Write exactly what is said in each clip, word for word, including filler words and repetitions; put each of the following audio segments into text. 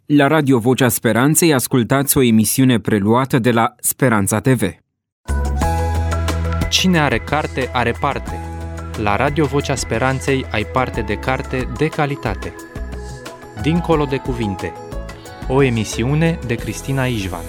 La Radio Vocea Speranței ascultați o emisiune preluată de la Speranța T V. Cine are carte, are parte. La Radio Vocea Speranței ai parte de carte de calitate. Dincolo de cuvinte. O emisiune de Cristina Ișvan.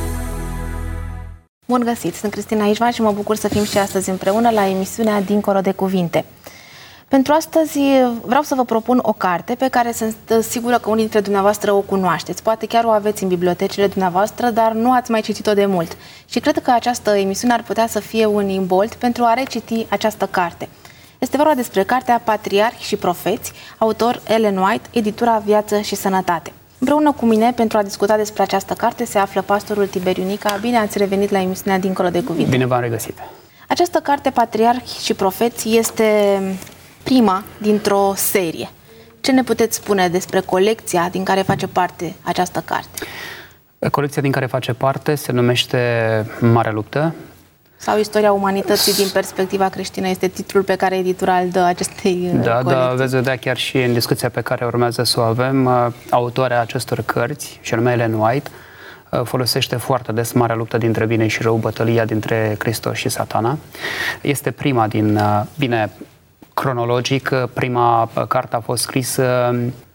Bun găsit! Sunt Cristina Ișvan și mă bucur să fim și astăzi împreună la emisiunea Dincolo de cuvinte. Pentru astăzi vreau să vă propun o carte pe care sunt sigură că unii dintre dumneavoastră o cunoașteți. Poate chiar o aveți în bibliotecile dumneavoastră, dar nu ați mai citit-o de mult. Și cred că această emisiune ar putea să fie un imbold pentru a reciti această carte. Este vorba despre cartea Patriarhi și Profeți, autor Ellen White, editura Viață și Sănătate. Împreună cu mine, pentru a discuta despre această carte, se află pastorul Tiberiu Nica. Bine ați revenit la emisiunea Dincolo de cuvinte. Bine v-am regăsit. Această carte Patriarhi și Profeți este prima dintr-o serie. Ce ne puteți spune despre colecția din care face parte această carte? Colecția din care face parte se numește Marea Luptă. Sau Istoria umanității din perspectiva creștină este titlul pe care editura îl dă acestei da, colecții. Da, veți vedea chiar și în discuția pe care urmează să o avem, autoarea acestor cărți, și anume Ellen White, folosește foarte des Marea Luptă dintre bine și rău, bătălia dintre Hristos și Satana. Este prima din, bine, cronologic, prima carte a fost scrisă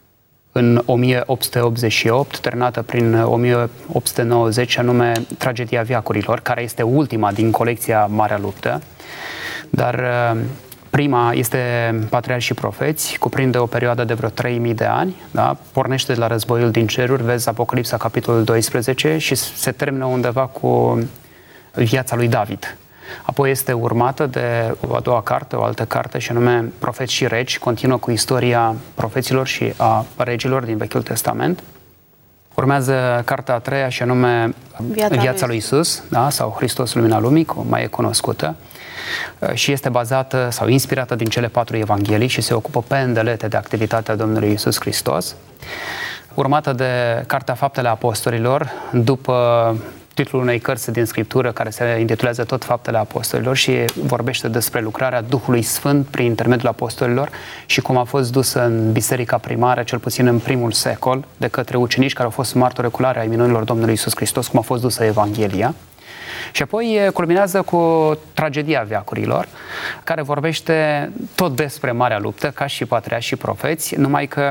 în o mie opt sute optzeci și opt, terminată prin o mie opt sute nouăzeci, anume Tragedia veacurilor, care este ultima din colecția Marea Luptă. Dar prima este Patriarhi și Profeți, cuprinde o perioadă de vreo trei mii de ani, da? Pornește de la războiul din ceruri, vezi Apocalipsa, capitolul doisprezece, și se termină undeva cu viața lui David. Apoi este urmată de o a doua carte, o altă carte, și anume Profeți și Regi, continuă cu istoria profeților și a regilor din Vechiul Testament. Urmează cartea a treia, și anume Viața, Viața lui Iisus, da? Sau Hristos, Lumina Lumii, cum mai e cunoscută, și este bazată sau inspirată din cele patru evanghelii și se ocupă pe îndelete de activitatea Domnului Iisus Hristos. Urmată de cartea Faptele Apostolilor, după titlul unei cărți din Scriptură care se intitulează tot Faptele Apostolilor și vorbește despre lucrarea Duhului Sfânt prin intermediul apostolilor și cum a fost dusă în biserica primară, cel puțin în primul secol, de către ucenici care au fost martori oculare ai minunilor Domnului Iisus Hristos, cum a fost dusă Evanghelia. Și apoi culminează cu Tragedia veacurilor, care vorbește tot despre Marea Luptă, ca și Patriarhi și Profeți, numai că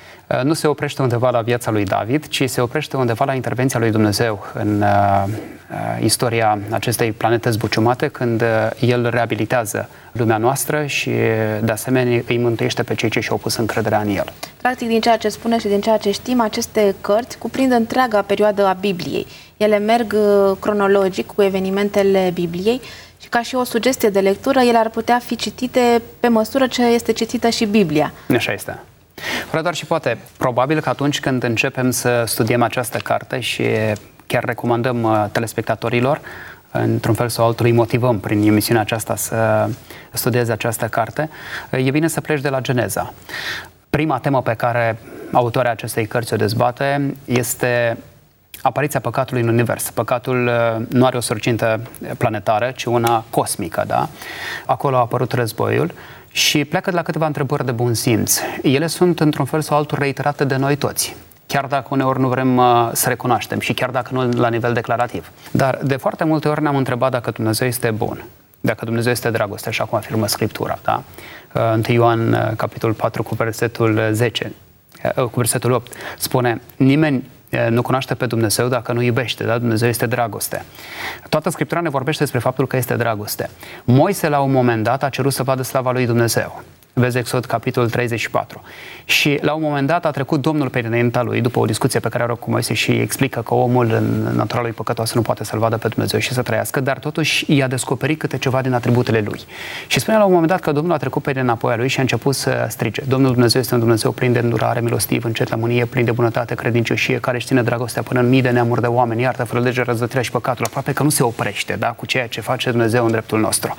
nu se oprește undeva la viața lui David, ci se oprește undeva la intervenția lui Dumnezeu în uh, istoria acestei planete zbuciumate, când uh, El reabilitează lumea noastră și, de asemenea, îi mântuiește pe cei ce și-au pus încrederea în El. Practic, din ceea ce spune și din ceea ce știm, aceste cărți cuprind întreaga perioadă a Bibliei. Ele merg uh, cronologic cu evenimentele Bibliei și, ca și o sugestie de lectură, ele ar putea fi citite pe măsură ce este citită și Biblia. Așa este. Fără doar și poate, probabil că atunci când începem să studiem această carte și chiar recomandăm uh, telespectatorilor, într-un fel sau altul îi motivăm prin emisiunea aceasta să studieze această carte, e bine să pleci de la Geneza. Prima temă pe care autoarea acestei cărți o dezbate este apariția păcatului în univers. Păcatul uh, nu are o sorgintă planetară, ci una cosmică, da? Acolo a apărut războiul. Și pleacă de la câteva întrebări de bun simț. Ele sunt, într-un fel sau altul, reiterate de noi toți, chiar dacă uneori nu vrem uh, să recunoaștem și chiar dacă nu la nivel declarativ. Dar de foarte multe ori ne-am întrebat dacă Dumnezeu este bun, dacă Dumnezeu este dragoste, așa cum afirmă Scriptura. Da? Uh, întâi Ioan, uh, capitolul patru, cu versetul zece, uh, cu versetul opt, spune: nimeni nu cunoaște pe Dumnezeu dacă nu iubește, da? Dumnezeu este dragoste. Toată Scriptura ne vorbește despre faptul că este dragoste. Moise, la un moment dat, a cerut să vadă slava lui Dumnezeu. Vezi Exod, capitolul treizeci și patru. Și la un moment dat a trecut Domnul pe înaintea lui, după o discuție pe care are cu Moise, și explică că omul în natura lui păcătoasă nu poate să-L vadă pe Dumnezeu și să trăiască, dar totuși i-a descoperit câte ceva din atributele lui. Și spune la un moment dat că Domnul a trecut pe înapoi a lui și a început să strige: Domnul Dumnezeu este un Dumnezeu plin de îndurare, milostiv, încet la mânie, plin de bunătate, credincioșie, care își ține dragostea până în mii de neamuri de oameni, iartă fără lege răzvătirea și păcatul. Aproape că nu se oprește, da, cu ceea ce face Dumnezeu în dreptul nostru.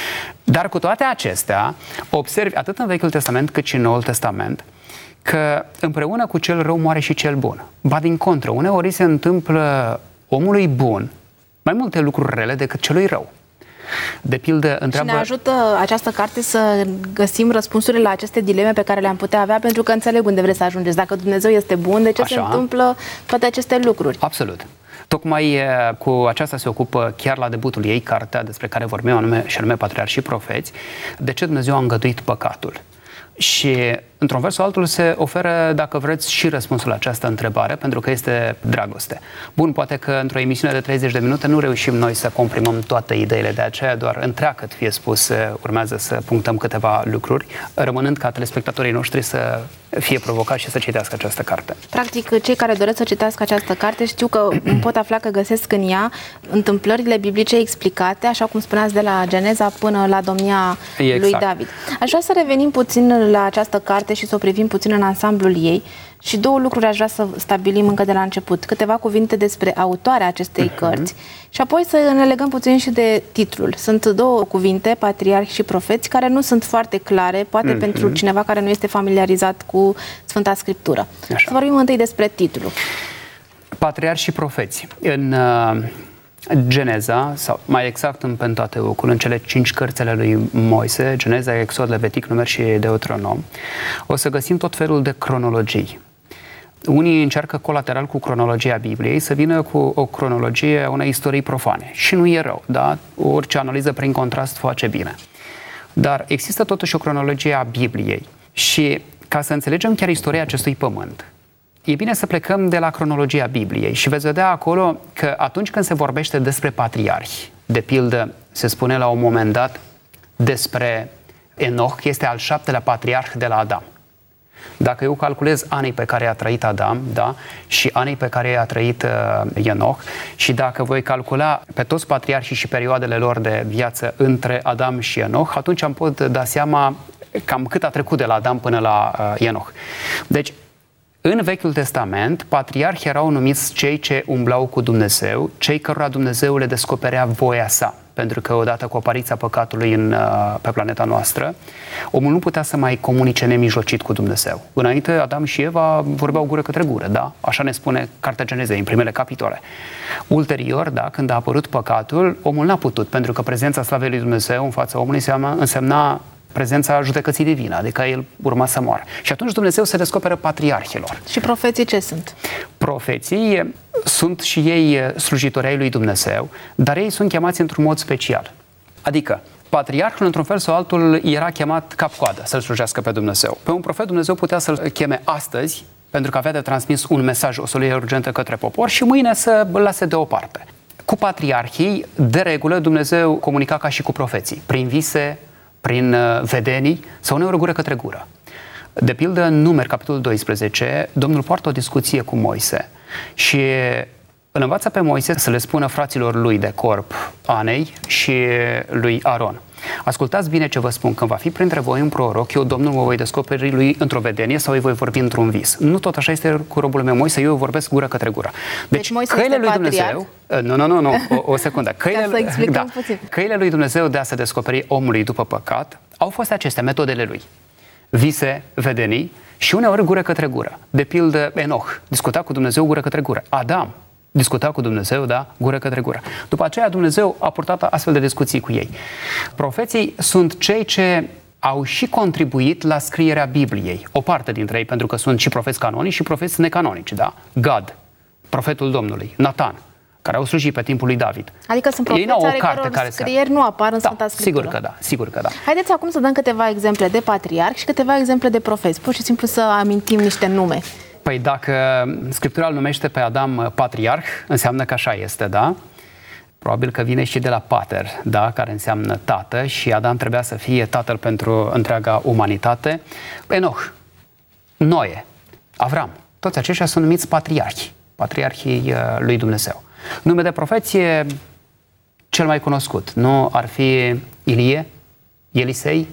Dar cu toate acestea, observi atât în Vechiul Testament cât și în Noul Testament că împreună cu cel rău moare și cel bun. Ba din contră, uneori se întâmplă omului bun mai multe lucruri rele decât celui rău. De pildă, întreabă... Și ne ajută această carte să găsim răspunsurile la aceste dileme pe care le-am putea avea, pentru că înțeleg unde vreți să ajungeți. Dacă Dumnezeu este bun, de ce Așa. se întâmplă toate aceste lucruri? Absolut. Tocmai cu aceasta se ocupă chiar la debutul ei, cartea despre care vorbim, anume, și anume Patriarhi și Profeți, de ce Dumnezeu a îngăduit păcatul. Și, într-un fel sau altul, se oferă, dacă vreți, și răspunsul la această întrebare, pentru că este dragoste. Bun, poate că într-o emisiune de treizeci de minute nu reușim noi să comprimăm toate ideile, de aceea doar întreagăt fie spus, urmează să punctăm câteva lucruri, rămânând ca telespectatorii noștri să fie provocați și să citească această carte. Practic, cei care doresc să citească această carte știu că pot afla că găsesc în ea întâmplările biblice explicate, așa cum spuneați, de la Geneza până la domnia exact. lui David. Aș vrea să revenim puțin la această carte și să o privim puțin în ansamblul ei și două lucruri aș vrea să stabilim încă de la început. Câteva cuvinte despre autoarea acestei uh-huh. cărți și apoi să ne legăm puțin și de titlul. Sunt două cuvinte, Patriarhi și Profeți, care nu sunt foarte clare, poate uh-huh. pentru cineva care nu este familiarizat cu Sfânta Scriptură. Așa. Să vorbim întâi despre titlu. Patriarhi și Profeți. În uh, Geneza, sau mai exact în Pentateucul, în cele cinci cărți ale lui Moise, Geneza, Exod, Levitic, Numer și Deuteronom, o să găsim tot felul de cronologii. Unii încearcă colateral cu cronologia Bibliei să vină cu o cronologie a unei istorii profane. Și nu e rău, da? Orice analiză prin contrast face bine. Dar există totuși o cronologie a Bibliei. Și ca să înțelegem chiar istoria acestui pământ, e bine să plecăm de la cronologia Bibliei și veți vedea acolo că atunci când se vorbește despre patriarhi, de pildă se spune la un moment dat despre Enoch, este al șaptelea patriarh de la Adam. Dacă eu calculez anii pe care a trăit Adam, da, și anii pe care a trăit uh, Enoch, și dacă voi calcula pe toți patriarhii și perioadele lor de viață între Adam și Enoch, atunci am pot da seama cam cât a trecut de la Adam până la uh, Enoch. Deci, în Vechiul Testament, patriarhi erau numiți cei ce umblau cu Dumnezeu, cei cărora Dumnezeu le descoperea voia sa. Pentru că odată cu apariția păcatului în, pe planeta noastră, omul nu putea să mai comunice nemijlocit cu Dumnezeu. Înainte, Adam și Eva vorbeau gură către gură, da? Așa ne spune Cartea Genezei, în primele capitole. Ulterior, da, când a apărut păcatul, omul n-a putut, pentru că prezența slavei lui Dumnezeu în fața omului însemna, însemna prezența judecății divine, adică el urma să moară. Și atunci Dumnezeu se descoperă patriarhilor. Și profeții ce sunt? Profeții sunt și ei slujitori ai lui Dumnezeu, dar ei sunt chemați într-un mod special. Adică, patriarhul, într-un fel sau altul, era chemat cap-coadă să-L slujească pe Dumnezeu. Pe un profet Dumnezeu putea să-l cheme astăzi, pentru că avea de transmis un mesaj, o solie urgentă către popor, și mâine să îl lase deoparte. Cu patriarhii, de regulă, Dumnezeu comunica ca și cu profeții, prin vise, prin vedenii sau uneori gură către gură. De pildă, în Numeri, capitolul doisprezece, Domnul poartă o discuție cu Moise și îl învață pe Moise să le spună fraților lui de corp, Anei și lui Aron: ascultați bine ce vă spun, când va fi printre voi un proroc, eu, Domnul, mă voi descoperi lui într-o vedenie sau îi voi vorbi într-un vis. Nu tot așa este cu robul meu Moise, eu vorbesc gură către gură. Deci, deci căile lui Dumnezeu... Nu, nu, nu, nu, o, o secundă. Căile, da, căile lui Dumnezeu de a se descoperi omului după păcat au fost acestea, metodele lui. Vise, vedenii și uneori gură către gură. De pildă, Enoch discuta cu Dumnezeu gură către gură. Adam discuta cu Dumnezeu, da, gură către gură. După aceea Dumnezeu a purtat astfel de discuții cu ei. Profeții sunt cei ce au și contribuit la scrierea Bibliei. O parte dintre ei, pentru că sunt și profeți canonici și profeți necanonici, da? Gad, profetul Domnului, Natan, care au slujit pe timpul lui David. Adică sunt profeți ale căror care scrieri nu apar în Sfânta Scriptură. Sigur că da, sigur că da. Haideți acum să dăm câteva exemple de patriarhi și câteva exemple de profeți. Pur și simplu să amintim niște nume. Păi dacă Scriptura îl numește pe Adam patriarh, înseamnă că așa este, da? Probabil că vine și de la pater, da? Care înseamnă tată, și Adam trebuia să fie tatăl pentru întreaga umanitate. Enoch, Noe, Avram, toți aceștia sunt numiți patriarhi, patriarhii lui Dumnezeu. Nume de profeție cel mai cunoscut, nu ar fi Ilie, Elisei?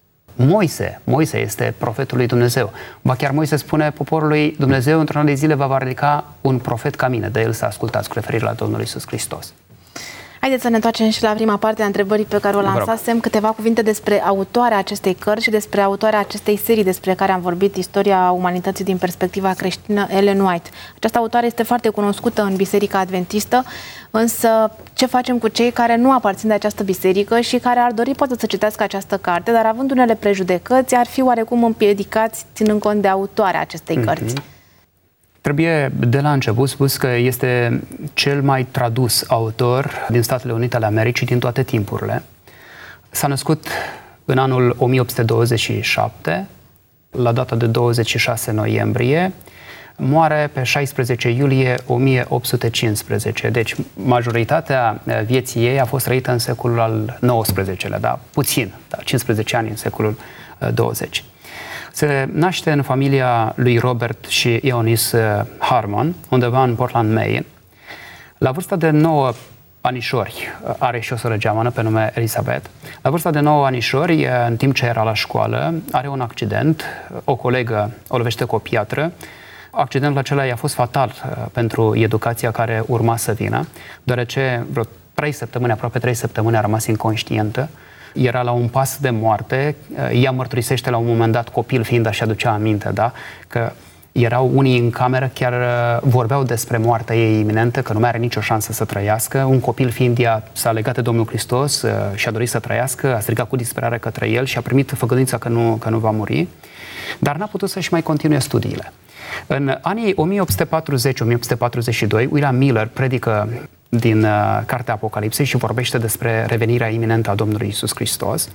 Moise, Moise este profetul lui Dumnezeu. Ba chiar Moise spune poporului: Dumnezeu într-un an de zile va ridica un profet ca mine, de el să ascultați, cu referire la Domnul Iisus Hristos. Haideți să ne întoarcem și la prima parte a întrebării pe care o lansasem. Câteva cuvinte despre autoarea acestei cărți și despre autoarea acestei serii despre care am vorbit, Istoria umanității din perspectiva creștină, Ellen White. Această autoare este foarte cunoscută în Biserica Adventistă, însă ce facem cu cei care nu aparțin de această biserică și care ar dori poate să citească această carte, dar având unele prejudecăți, ar fi oarecum împiedicați ținând cont de autoarea acestei cărți? Mm-hmm. Trebuie de la început spus că este cel mai tradus autor din Statele Unite ale Americii din toate timpurile. S-a născut în anul o mie opt sute douăzeci și șapte, la data de douăzeci și șase noiembrie, moare pe șaisprezece iulie o mie opt sute cincisprezece. Deci majoritatea vieții ei a fost trăită în secolul al nouăsprezecelea, da, puțin, da, cincisprezece ani în secolul douăzeci. Se naște în familia lui Robert și Eunice Harmon, undeva în Portland, Maine. La vârsta de nouă anișori, are și o soră geamănă pe nume Elizabeth, la vârsta de nouă anișori, în timp ce era la școală, are un accident, o colegă o lovește cu o piatră. Accidentul acela i-a fost fatal pentru educația care urma să vină, deoarece vreo trei săptămâni, aproape trei săptămâni a rămas inconștientă. Era la un pas de moarte. Ea mărturisește la un moment dat, copil fiind, așa aducea aminte, da? Că erau unii în cameră, chiar vorbeau despre moartea ei iminentă, că nu mai are nicio șansă să trăiască. Un copil fiind, ea s-a legat de Domnul Hristos și a dorit să trăiască, a strigat cu disperare către el și a primit făgăduința că nu, că nu va muri, dar n-a putut să-și mai continue studiile. În anii o mie opt sute patruzeci - o mie opt sute patruzeci și doi, William Miller predică din uh, Cartea Apocalipsei și vorbește despre revenirea iminentă a Domnului Iisus Hristos.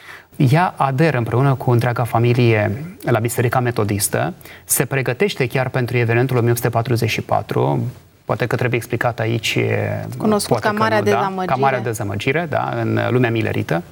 Ea aderă împreună cu întreaga familie la Biserica Metodistă, se pregătește chiar pentru evenimentul o mie opt sute patruzeci și patru, poate că trebuie explicat aici, cunoscut ca Marea Dezamăgire. Da, ca Marea Dezamăgire, da, în lumea millerită.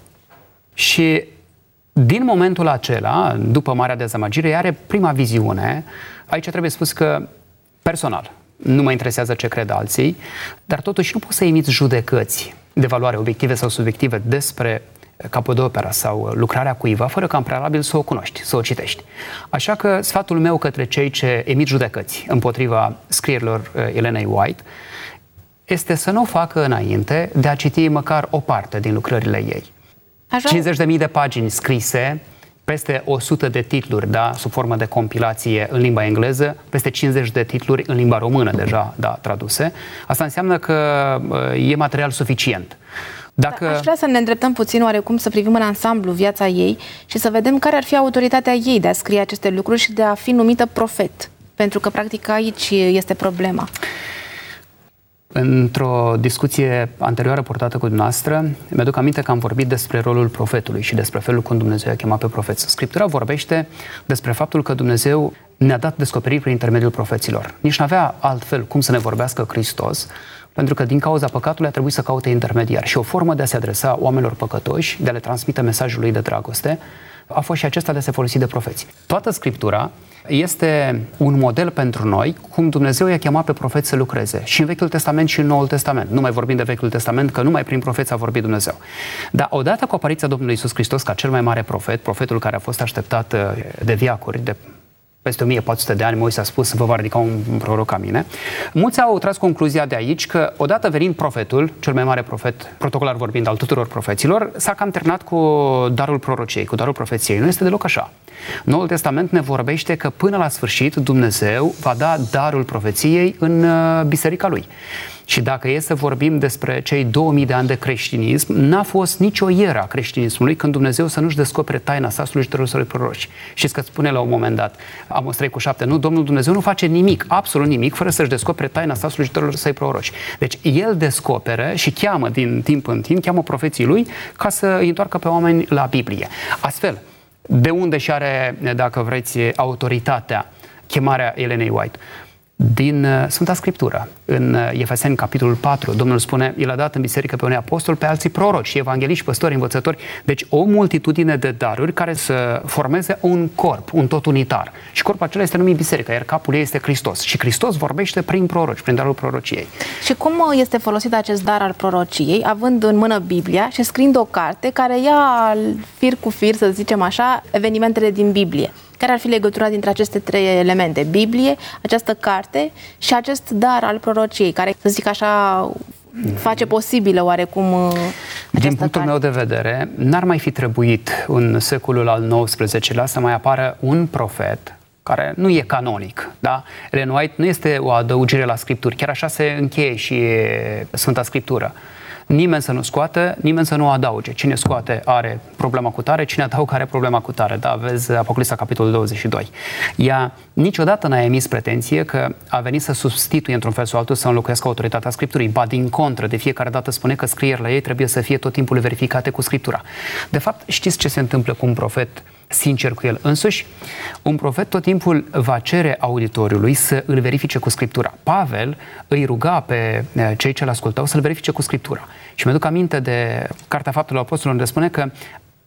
Și din momentul acela, după Marea Dezamăgire, are prima viziune. Aici trebuie spus că, personal, nu mă interesează ce cred alții, dar totuși nu poți să emiți judecăți de valoare obiective sau subiective despre capodopera sau lucrarea cuiva, fără ca în prealabil să o cunoști, să o citești. Așa că sfatul meu către cei ce emit judecăți împotriva scrierilor Ellenei White este să nu o facă înainte de a citi măcar o parte din lucrările ei. Așa? cincizeci de mii de pagini scrise, peste o sută de titluri, da, sub formă de compilație în limba engleză, peste cincizeci de titluri în limba română deja, da, traduse. Asta înseamnă că e material suficient. Dacă... Da, aș vrea să ne îndreptăm puțin oarecum, să privim în ansamblu viața ei și să vedem care ar fi autoritatea ei de a scrie aceste lucruri și de a fi numită profet. Pentru că, practic, aici este problema. Într-o discuție anterioară purtată cu dumneavoastră, mi-aduc aminte că am vorbit despre rolul profetului și despre felul cum Dumnezeu a chemat pe profeți. Scriptura vorbește despre faptul că Dumnezeu ne-a dat descoperiri prin intermediul profeților. Nici n-avea altfel cum să ne vorbească Hristos, pentru că din cauza păcatului a trebuit să caute intermediar. Și o formă de a se adresa oamenilor păcătoși, de a le transmite mesajul lui de dragoste, a fost și acesta de a se folosi de profeți. Toată Scriptura este un model pentru noi cum Dumnezeu i-a chemat pe profeți să lucreze. Și în Vechiul Testament și în Noul Testament. Nu mai vorbim de Vechiul Testament, că numai prin profeți a vorbit Dumnezeu. Dar odată cu apariția Domnului Iisus Hristos ca cel mai mare profet, profetul care a fost așteptat de veacuri, de peste o mie patru sute de ani, Moise a spus, vă va ridica un proroc ca mine. Mulți au tras concluzia de aici că odată venind profetul, cel mai mare profet, protocolar vorbind, al tuturor profeților, s-a cam terminat cu darul prorociei, cu darul profeției. Nu este deloc așa. Noul Testament ne vorbește că până la sfârșit Dumnezeu va da darul profeției în biserica lui. Și dacă e să vorbim despre cei două mii de ani de creștinism, n-a fost nicio ieră a creștinismului când Dumnezeu să nu-și descopere taina sa slujitorilor săi proroci. Știți că spune la un moment dat, Amos trei cu șapte, nu, Domnul Dumnezeu nu face nimic, absolut nimic, fără să-și descopere taina sa slujitorilor săi proroci. Deci El descoperă și cheamă din timp în timp, cheamă profeții lui ca să îi întoarcă pe oameni la Biblie. Astfel, de unde și are, dacă vreți, autoritatea chemarea Ellenei White? Din Sfânta Scriptură. În Efeseni, capitolul patru, Domnul spune, El a dat în biserică pe unii apostoli, pe alții proroci, evangeliști, păstori, învățători. Deci o multitudine de daruri care să formeze un corp, un tot unitar. Și corpul acela este numit biserică, iar capul ei este Hristos. Și Hristos vorbește prin proroci, prin darul prorociei. Și cum este folosit acest dar al prorociei, având în mână Biblia și scriind o carte care ia fir cu fir, să zicem așa, evenimentele din Biblie? Care ar fi legătura dintre aceste trei elemente? Biblie, această carte și acest dar al prorociei, care, să zic așa, face posibilă oarecum această Din punctul carte? meu de vedere, n-ar mai fi trebuit în secolul al nouăsprezecelea să mai apară un profet care nu e canonic, da? Ellen White nu este o adăugire la Scripturi, chiar așa se încheie și Sfânta Scriptură. Nimeni să nu scoată, nimeni să nu adauge. Cine scoate are problema cu tare, cine adaugă are problema cu tare. Da, vezi Apocalipsa, capitolul douăzeci și doi. Ea niciodată n-a emis pretenție că a venit să substituie într-un fel sau altul, să înlocuiască autoritatea Scripturii. Ba din contră, de fiecare dată spune că scrierile ei trebuie să fie tot timpul verificate cu Scriptura. De fapt, știți ce se întâmplă cu un profet sincer cu el însuși? Un profet tot timpul va cere auditoriului să îl verifice cu Scriptura. Pavel îi ruga pe cei ce l-ascultau să-l verifice cu Scriptura. Și mi-aduc aminte de Cartea Faptelor Apostolilor, unde spune că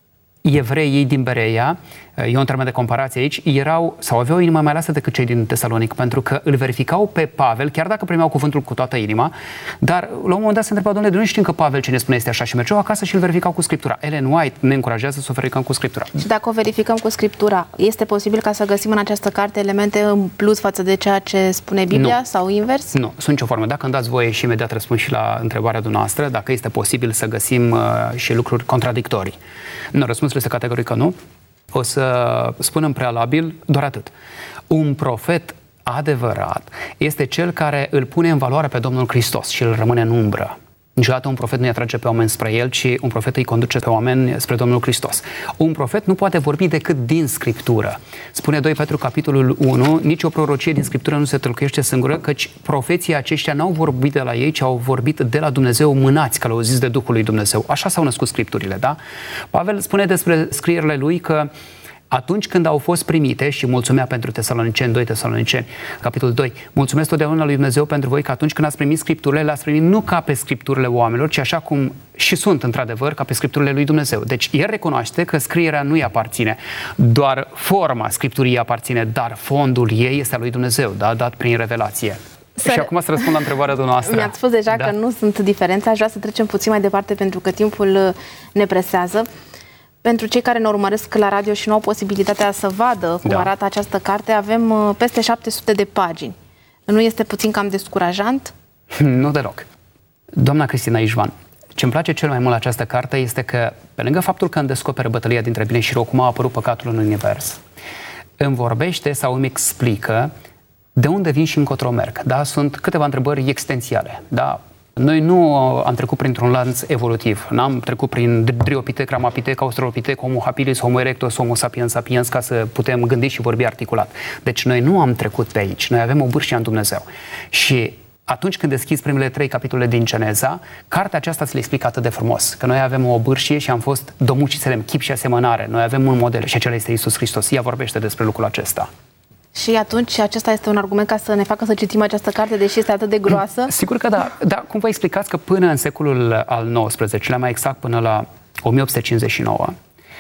evreii din Bereia, e un termen de comparație aici, erau sau aveau o inimă mai lasă decât cei din Tesalonic, pentru că îl verificau pe Pavel, chiar dacă primeau cuvântul cu toată inima, dar la un moment dat se întrebau: Doamne, de nu știm că Pavel ce ne spune este așa, și mergeau acasă și îl verificau cu Scriptura. Ellen White ne încurajează să o verificăm cu Scriptura. Și dacă o verificăm cu Scriptura, este posibil ca să găsim în această carte elemente în plus față de ceea ce spune Biblia, nu, sau invers? Nu, sunt nicio formă. Dacă îmi dați voie și imediat răspund și la întrebarea dumneavoastră, dacă este posibil să găsim uh, și lucruri contradictorii. Nu, răspunsul este categoric că nu. O să spun în prealabil doar atât. Un profet adevărat este cel care îl pune în valoare pe Domnul Hristos și îl rămâne în umbră. Niciodată un profet nu-i atrage pe oameni spre el, ci un profet îi conduce pe oameni spre Domnul Hristos. Un profet nu poate vorbi decât din Scriptură. Spune doi Petru, capitolul unu, nici o prorocie din Scriptură nu se tălcuiește singură, căci profeții aceștia n-au vorbit de la ei, ci au vorbit de la Dumnezeu, mânați, călăuziți de Duhul lui Dumnezeu. Așa s-au născut Scripturile, da? Pavel spune despre scrierile lui că atunci când au fost primite, și mulțumea pentru Tesaloniceni, doi Tesaloniceni, capitolul doi, mulțumesc totdeauna lui Dumnezeu pentru voi că atunci când ați primit Scripturile, le-ați primit nu ca pe Scripturile oamenilor, ci așa cum și sunt într-adevăr, ca pe Scripturile lui Dumnezeu. Deci el recunoaște că scrierea nu îi aparține, doar forma Scripturii îi aparține, dar fondul ei este al lui Dumnezeu, da? Dat prin revelație. Să... Și acum să răspund la întrebarea dumneavoastră. Mi-ați spus deja da? că nu sunt diferențe, aș vrea să trecem puțin mai departe pentru că timpul ne presează. Pentru cei care ne urmăresc la radio și nu au posibilitatea să vadă cum da. arată această carte, avem peste șapte sute de pagini. Nu este puțin cam descurajant? Nu deloc. Doamna Cristina Ișvan, ce-mi place cel mai mult la această carte este că, pe lângă faptul că îmi descoperă bătălia dintre bine și rău, cum a apărut păcatul în univers, îmi vorbește sau îmi explică de unde vin și încotro merg. Da? Sunt câteva întrebări existențiale. Da? Noi nu am trecut printr-un lanț evolutiv. N-am trecut prin Dryopithec, Ramapithec, Australopithec, Homo habilis, Homo erectus, Homo sapiens sapiens, ca să putem gândi și vorbi articulat. Deci noi nu am trecut pe aici. Noi avem o bârșie în Dumnezeu. Și atunci când deschizi primele trei capitole din Geneza, cartea aceasta ți le explică atât de frumos. Că noi avem o bârșie și am fost domuci selem, chip și asemănare. Noi avem un model și acela este Iisus Hristos. Ea vorbește despre lucrul acesta. Și atunci acesta este un argument ca să ne facă să citim această carte, deși este atât de groasă? Sigur că da. Dar cum vă explicați că până în secolul al nouăsprezecelea, mai exact până la o mie opt sute cincizeci și nouă,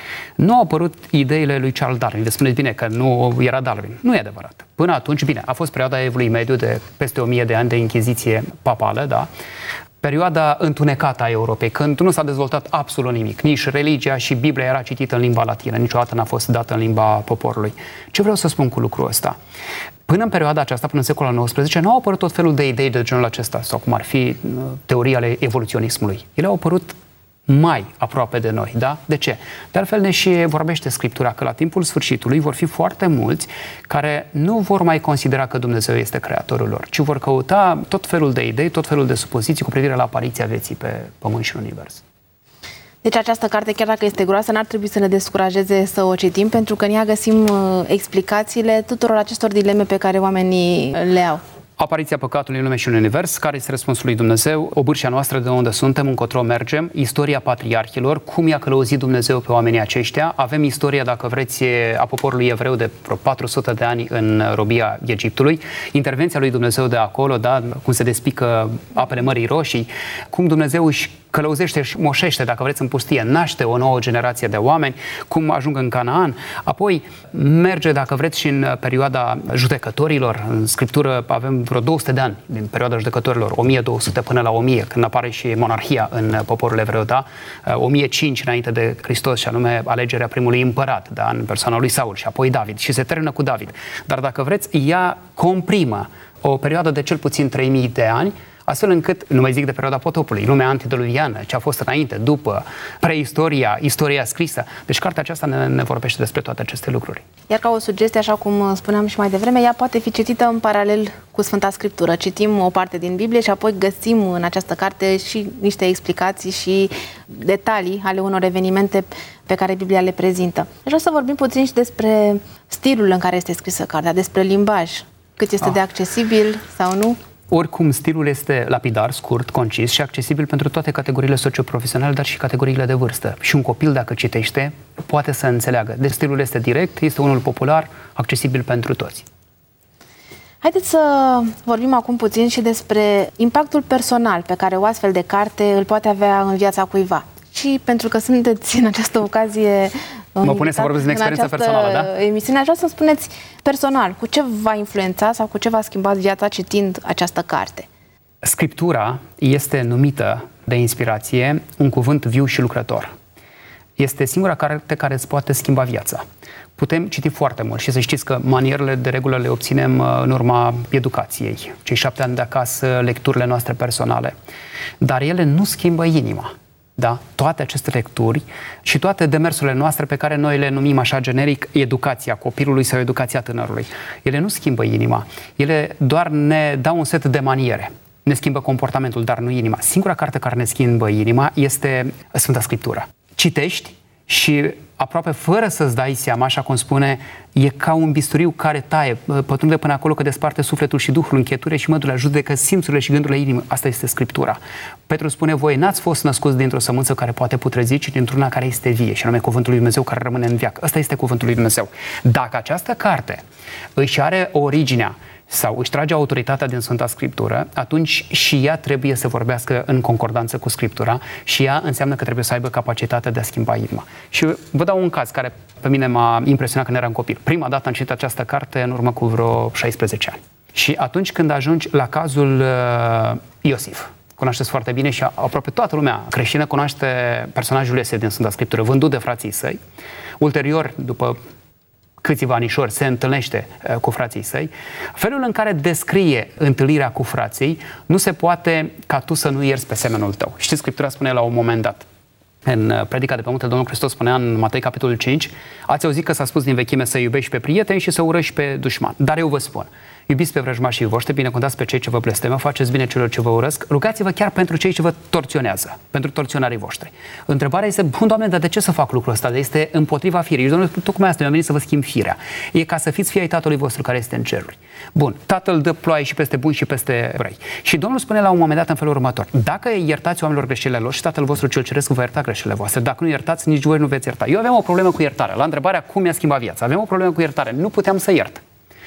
nu au apărut ideile lui Charles Darwin. De spuneți bine că nu era Darwin. Nu e adevărat. Până atunci, bine, a fost perioada Evului Mediu de peste o mie de ani de inchiziție papală, da? Perioada întunecată a Europei, când nu s-a dezvoltat absolut nimic. Nici religia și Biblia era citită în limba latină, niciodată n-a fost dată în limba poporului. Ce vreau să spun cu lucrul ăsta? Până în perioada aceasta, până în secolul al nouăsprezecelea, nu au apărut tot felul de idei de genul acesta, sau cum ar fi teoria ale evoluționismului. Ele au apărut mai aproape de noi, da? De ce? De altfel ne și vorbește Scriptura că la timpul sfârșitului vor fi foarte mulți care nu vor mai considera că Dumnezeu este creatorul lor, ci vor căuta tot felul de idei, tot felul de supoziții cu privire la apariția vieții pe Pământ și în Univers. Deci această carte, chiar dacă este groasă, n-ar trebui să ne descurajeze să o citim, pentru că în ea găsim explicațiile tuturor acestor dileme pe care oamenii le au. Apariția păcatului în lume și în univers, care este răspunsul lui Dumnezeu, o bârșia noastră de unde suntem, încotro mergem, istoria patriarhilor, cum i-a călăuzit Dumnezeu pe oamenii aceștia. Avem istoria, dacă vreți, a poporului evreu de vreo patru sute de ani în robia Egiptului, intervenția lui Dumnezeu de acolo, da, cum se despică apele Mării Roșii, cum Dumnezeu își călăuzește și moșește, dacă vreți, în pustie, naște o nouă generație de oameni, cum ajung în Canaan, apoi merge, dacă vreți, și în perioada judecătorilor. În Scriptură avem vreo două sute de ani din perioada judecătorilor, o mie două sute până la o mie, când apare și monarhia în poporul evreu, da? o mie cinci înainte de Hristos, și anume alegerea primului împărat, da? În persoana lui Saul, și apoi David, și se termină cu David. Dar dacă vreți, ea comprimă o perioadă de cel puțin trei mii de ani, astfel încât, nu mai zic de perioada potopului, lumea antediluviană, ce a fost înainte, după, preistoria, istoria scrisă. Deci cartea aceasta ne, ne vorbește despre toate aceste lucruri. Iar ca o sugestie, așa cum spuneam și mai devreme, ea poate fi citită în paralel cu Sfânta Scriptură. Citim o parte din Biblie și apoi găsim în această carte și niște explicații și detalii ale unor evenimente pe care Biblia le prezintă. Vreau să vorbim puțin și despre stilul în care este scrisă cartea, despre limbaj, cât este ah. de accesibil sau nu. Oricum, stilul este lapidar, scurt, concis și accesibil pentru toate categoriile socioprofesionale, dar și categoriile de vârstă. Și un copil, dacă citește, poate să înțeleagă. Deci stilul este direct, este unul popular, accesibil pentru toți. Haideți să vorbim acum puțin și despre impactul personal pe care o astfel de carte îl poate avea în viața cuiva. Și pentru că sunteți în această ocazie mă puneți să vorbesc din experiența personală, da? Emisiune, aș vrea să spuneți personal, cu ce v-a influențat sau cu ce v-a schimbat viața citind această carte? Scriptura este numită de inspirație un cuvânt viu și lucrător. Este singura carte care îți poate schimba viața. Putem citi foarte mult și să știți că manierele de regulă le obținem în urma educației. Cei șapte ani de acasă, lecturile noastre personale. Dar ele nu schimbă inima. Da? Toate aceste lecturi și toate demersurile noastre pe care noi le numim așa generic educația copilului sau educația tânărului. Ele nu schimbă inima. Ele doar ne dau un set de maniere. Ne schimbă comportamentul, dar nu inima. Singura carte care ne schimbă inima este Sfânta Scriptură. Citești și aproape fără să-ți dai seama, așa cum spune, e ca un bisturiu care taie, pătrunde până acolo că desparte sufletul și duhul, încheieturile și mădurile, judecă simțurile și gândurile inimii. Asta este Scriptura. Petru spune, voi n-ați fost născuți dintr-o sămânță care poate putrezi, ci dintr-una care este vie, și anume cuvântul lui Dumnezeu care rămâne în veac. Asta este cuvântul lui Dumnezeu. Dacă această carte își are originea sau își trage autoritatea din Sfânta Scriptură, atunci și ea trebuie să vorbească în concordanță cu Scriptura și ea înseamnă că trebuie să aibă capacitatea de a schimba inima. Și vă dau un caz care pe mine m-a impresionat când eram copil. Prima dată am citit această carte în urmă cu vreo șaisprezece ani. Și atunci când ajungi la cazul uh, Iosif, cunoașteți foarte bine și aproape toată lumea creștină cunoaște personajul Iosif din Sfânta Scriptură, vândut de frații săi. Ulterior, după câțiva anișori, se întâlnește uh, cu frații săi. Felul în care descrie întâlnirea cu frații nu se poate ca tu să nu ierți pe semenul tău. Știți, Scriptura spune la un moment dat, în predica de pe munte, Domnul Hristos spunea în Matei capitolul cinci, ați auzit că s-a spus din vechime să iubești pe prieteni și să urăști pe dușman. Dar eu vă spun, iubiți pe vrăjmașii voștri, binecuvântați pe cei ce vă blestemă, faceți bine celor ce vă urăsc, rugați-vă chiar pentru cei ce vă torționează, pentru torționarii voștri. Întrebarea este, bun, Doamne, dar de ce să fac lucrul ăsta? Este împotriva firii. Domnul spune, tocmai asta, eu am venit să vă schimb firea. E ca să fiți fii ai Tatălui vostru care este în ceruri. Bun, Tatăl dă ploaie și peste buni și peste răi. Și Domnul spune la un moment dat în felul următor, dacă iertați oamenilor greșelile lor și Tatăl vostru cel ceresc va ierta greșelile voastre, dacă nu iertați, nici voi nu veți ierta. Eu aveam o problemă cu iertarea. La întrebarea cum mi-a schimbat viața, aveam o problemă cu iertare, nu puteam să iert.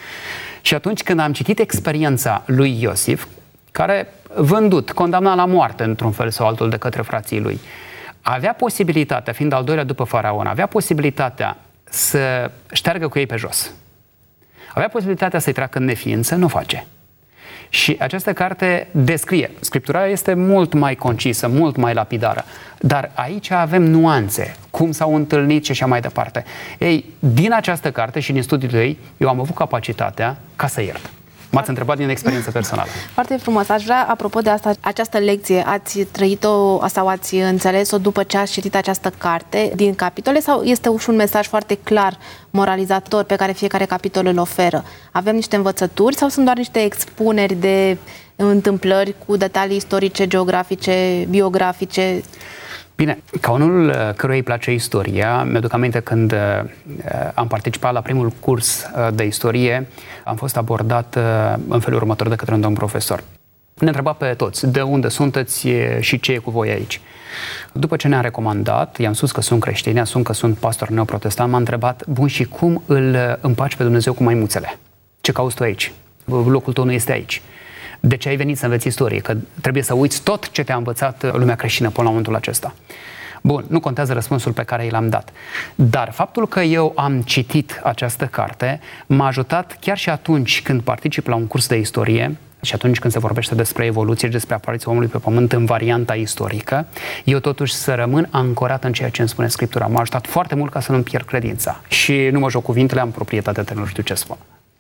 Și atunci când am citit experiența lui Iosif, care vândut, condamnat la moarte într-un fel sau altul de către frații lui, avea posibilitatea, fiind al doilea după faraon, avea posibilitatea să șteargă cu ei pe jos. Avea posibilitatea să-i treacă în neființă, nu face. Și această carte descrie. Scriptura este mult mai concisă, mult mai lapidară, dar aici avem nuanțe, cum s-au întâlnit și așa mai departe. Ei, din această carte și din studiul ei, eu am avut capacitatea ca să iert. M-ați întrebat din experiență personală. Foarte frumos. Aș vrea, apropo de asta, această lecție, ați trăit-o sau ați înțeles-o după ce ați citit această carte din capitole sau este și un mesaj foarte clar, moralizator, pe care fiecare capitol îl oferă? Avem niște învățături sau sunt doar niște expuneri de întâmplări cu detalii istorice, geografice, biografice? Bine, ca unul căruia îi place istoria, mi-aduc aminte când uh, am participat la primul curs uh, de istorie, am fost abordat uh, în felul următor de către un domn profesor. Ne întreba pe toți de unde sunteți și ce e cu voi aici. După ce ne-a recomandat, i-am spus că sunt creștini, i-am spus că sunt pastor neoprotestant, m-a întrebat, bun, și cum îl împaci pe Dumnezeu cu maimuțele? Ce cauți tu aici? Locul tău nu este aici. De ce ai venit să înveți istorie? Că trebuie să uiți tot ce te-a învățat lumea creștină până la momentul acesta. Bun, nu contează răspunsul pe care i l-am dat. Dar faptul că eu am citit această carte m-a ajutat chiar și atunci când particip la un curs de istorie și atunci când se vorbește despre evoluție și despre apariția omului pe pământ în varianta istorică, eu totuși să rămân ancorat în ceea ce îmi spune Scriptura. M-a ajutat foarte mult ca să nu-mi pierd credința. Și nu mă joc cuvintele, am proprietatea de nu știu ce spun.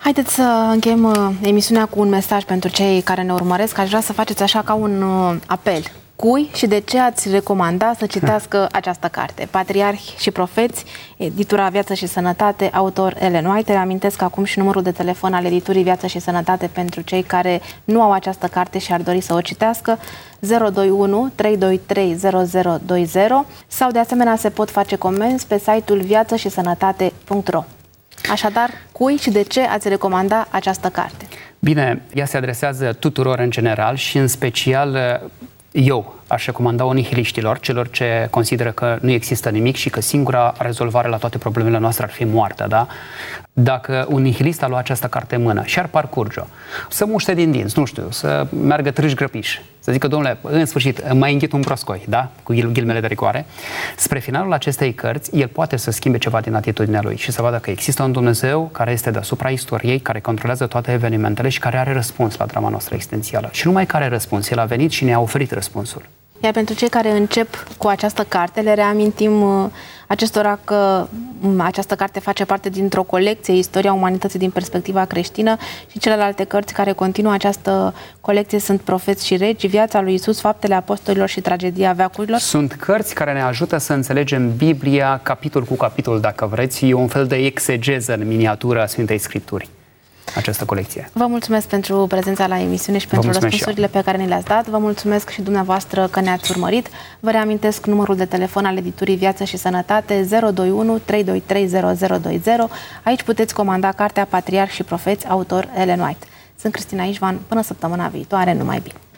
Haideți să încheiem emisiunea cu un mesaj pentru cei care ne urmăresc. Aș vrea să faceți așa ca un apel. Cui și de ce ați recomanda să citească această carte? Patriarhi și profeți, editura Viață și Sănătate, autor Ellen White. Reamintesc acum și numărul de telefon al editurii Viață și Sănătate pentru cei care nu au această carte și ar dori să o citească, zero doi unu trei doi trei zero zero doi zero, sau de asemenea se pot face comenzi pe site-ul viață și sănătate punct ro. Așadar, cui și de ce ați recomanda această carte? Bine, ea se adresează tuturor în general și în special eu aș recomanda-o nihiliștilor, celor ce consideră că nu există nimic și că singura rezolvare la toate problemele noastre ar fi moartea, da? Dacă un nihilist a luat această carte în mână și ar parcurge-o, să muște din dinți, nu știu, să meargă trâși grăpiși, să zică, domnule, în sfârșit, mai înghit un broscoi, da? Cu ghilmele de rigoare. Spre finalul acestei cărți, el poate să schimbe ceva din atitudinea lui și să vadă că există un Dumnezeu care este deasupra istoriei, care controlează toate evenimentele și care are răspuns la drama noastră existențială. Și nu numai care are răspuns, el a venit și ne-a oferit răspunsul. Iar pentru cei care încep cu această carte, le reamintim uh, acestora că um, această carte face parte dintr-o colecție, Istoria umanității din perspectiva creștină, și celelalte cărți care continuă această colecție sunt Profeți și Regi, Viața lui Iisus, Faptele Apostolilor și Tragedia veacurilor. Sunt cărți care ne ajută să înțelegem Biblia capitol cu capitol, dacă vreți. E un fel de exegeză în miniatură a Sfintei Scripturi, această colecție. Vă mulțumesc pentru prezența la emisiune și pentru răspunsurile pe care ni le-ați dat. Vă mulțumesc și dumneavoastră că ne-ați urmărit. Vă reamintesc numărul de telefon al editurii Viață și Sănătate, zero doi unu trei doi trei zero zero doi zero. Aici puteți comanda cartea Patriarhi și Profeți, autor Ellen White. Sunt Cristina Ișvan. Până săptămâna viitoare, numai bine!